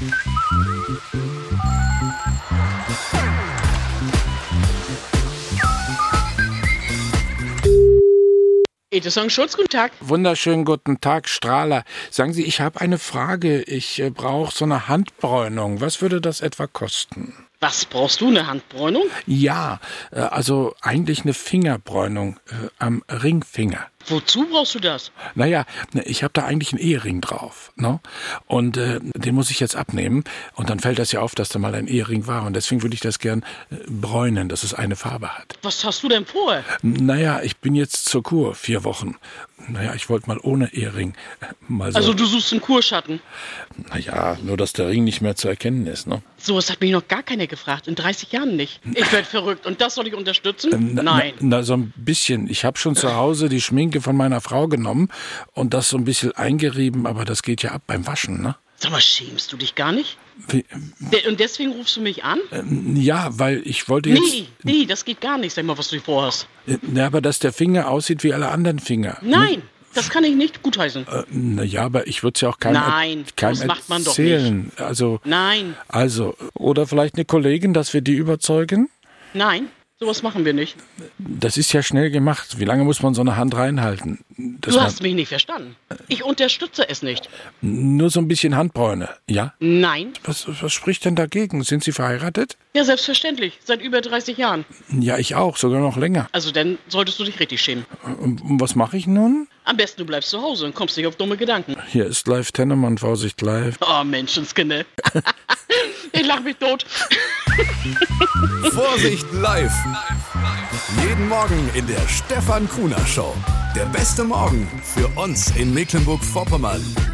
Edison Schulz, guten Tag. Wunderschönen guten Tag, Strahler. Sagen Sie, ich habe eine Frage. Ich brauche so eine Handbräunung. Was würde das etwa kosten? Was brauchst du, eine Handbräunung? Ja, also eigentlich eine Fingerbräunung am Ringfinger. Wozu brauchst du das? Naja, ich habe da eigentlich einen Ehering drauf, ne? Und den muss ich jetzt abnehmen. Und dann fällt das ja auf, dass da mal ein Ehering war. Und deswegen würde ich das gern bräunen, dass es eine Farbe hat. Was hast du denn vor? Naja, ich bin jetzt zur Kur, 4 Wochen. Naja, ich wollte mal ohne Ehering mal so. Also du suchst einen Kurschatten? Naja, nur dass der Ring nicht mehr zu erkennen ist, ne? So, das hat mich noch gar keiner gefragt. In 30 Jahren nicht. Ich werde verrückt. Und das soll ich unterstützen? Nein. Na, so ein bisschen. Ich habe schon zu Hause die Schminke von meiner Frau genommen und das so ein bisschen eingerieben, aber das geht ja ab beim Waschen, ne? Sag mal, schämst du dich gar nicht? Und deswegen rufst du mich an? Ja, weil ich wollte jetzt... Nee, das geht gar nicht. Sag mal, was du vorhast. Ja, aber dass der Finger aussieht wie alle anderen Finger. Nein, das kann ich nicht gutheißen. Naja, aber ich würde es ja auch keinem das macht man doch erzählen. nicht. Nein. Oder vielleicht eine Kollegin, dass wir die überzeugen? Nein, sowas machen wir nicht. Das ist ja schnell gemacht. Wie lange muss man so eine Hand reinhalten? Du hast mich nicht verstanden. Ich unterstütze es nicht. Nur so ein bisschen Handbräune, ja? Nein. Was spricht denn dagegen? Sind Sie verheiratet? Ja, selbstverständlich. Seit über 30 Jahren. Ja, ich auch. Sogar noch länger. Also dann solltest du dich richtig schämen. Und was mache ich nun? Am besten du bleibst zu Hause und kommst nicht auf dumme Gedanken. Hier ist live Tennemann, Vorsicht live. Oh, Menschenskinder. Ich lach mich tot. Vorsicht live. Jeden Morgen in der Stefan Kuhner Show. Der beste Morgen für uns in Mecklenburg-Vorpommern.